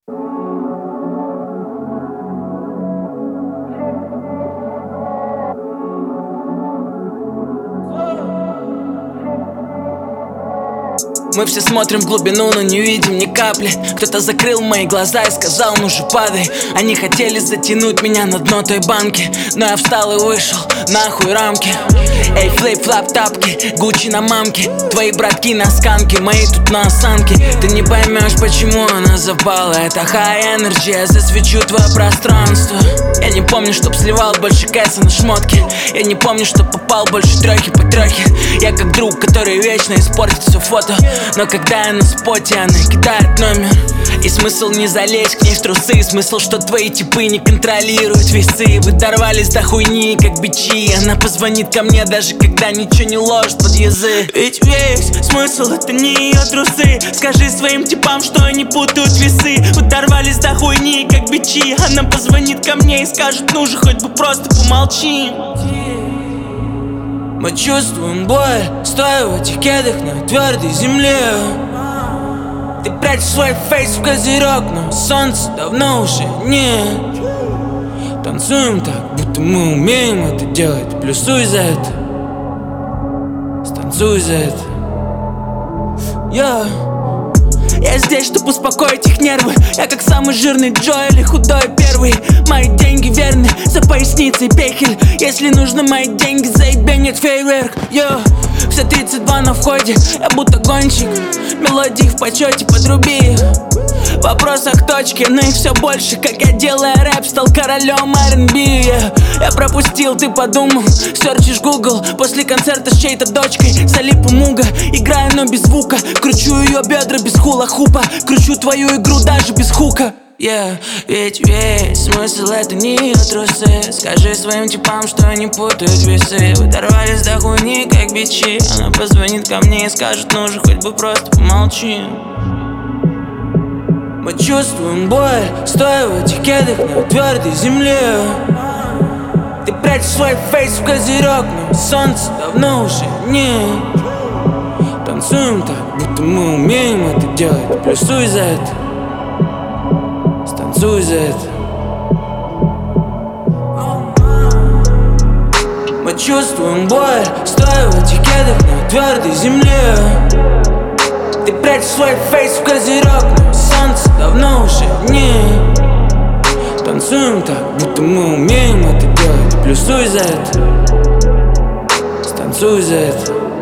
Мы все смотрим в глубину, но не видим ни капли. Кто-то закрыл мои глаза и сказал: ну же падай. Они хотели затянуть меня на дно той банки, но я встал и вышел, нахуй рамки. Эй, флип-флап тапки, Гуччи на мамке. Твои братки на сканке, мои тут на осанке. Ты не поймешь, почему она запала. Это high energy, я засвечу твое пространство. Я не помню, чтоб сливал больше кэса на шмотки. Я не помню, чтоб попал больше трёхи по трёхе. Я как друг, который вечно испортит все фото, но когда я на споте, она кидает номер. И смысл не залезть к ней в трусы. Смысл, что твои типы не контролируют весы. Вы дорвались до хуйни, как бичи. Она позвонит ко мне, даже когда ничего не ложит под язык. Ведь весь смысл — это не ее трусы. Скажи своим типам, что они путают весы. Вы дорвались до хуйни, как бичи. Она позвонит ко мне и скажет: ну же, хоть бы просто помолчи. Мы чувствуем боль, стоя в этих кедах на твердой земле. Ты прячешь свой фейс в козерог, но солнца давно уже нет. Танцуем так, будто мы умеем это делать. Плюсуй за это, станцуй за это. Я здесь, чтобы успокоить их нервы. Я как самый жирный Джо или худой первый. Мои деньги верны, за поясницей пехель. Если нужно мои деньги, заебенит фейерверк. Все 32 на входе, я будто гонщик. Мелодии в почете, подруби. В вопросах точки, но их все больше. Как я, делая рэп, стал королем R&B. Я пропустил, ты подумал, серчишь Google. После концерта с чьей-то дочкой залип у муга. Играю, но без звука, кручу ее бедра без хула-хупа. Кручу твою игру даже без хука. Ведь весь смысл — это не ее трусы. Скажи своим типам, что они путают весы. Вы дорвались до хуйни, как бичи. Она позвонит ко мне и скажет: ну же, хоть бы просто помолчи. Мы чувствуем боль, стоя в этих кедах на твердой земле. Ты прячешь свой фейс в козерог, но солнца давно уже нет. Танцуем так, будто мы умеем это делать. Плюсуй за это, станцуй за это. Мы чувствуем боль, стоя в этих кедах на твердой земле. Ты прячешь свой фейс в козерог, но солнца давно уже нет. Танцуем так, будто мы умеем это делать. Плюсуй за это, станцуй за это.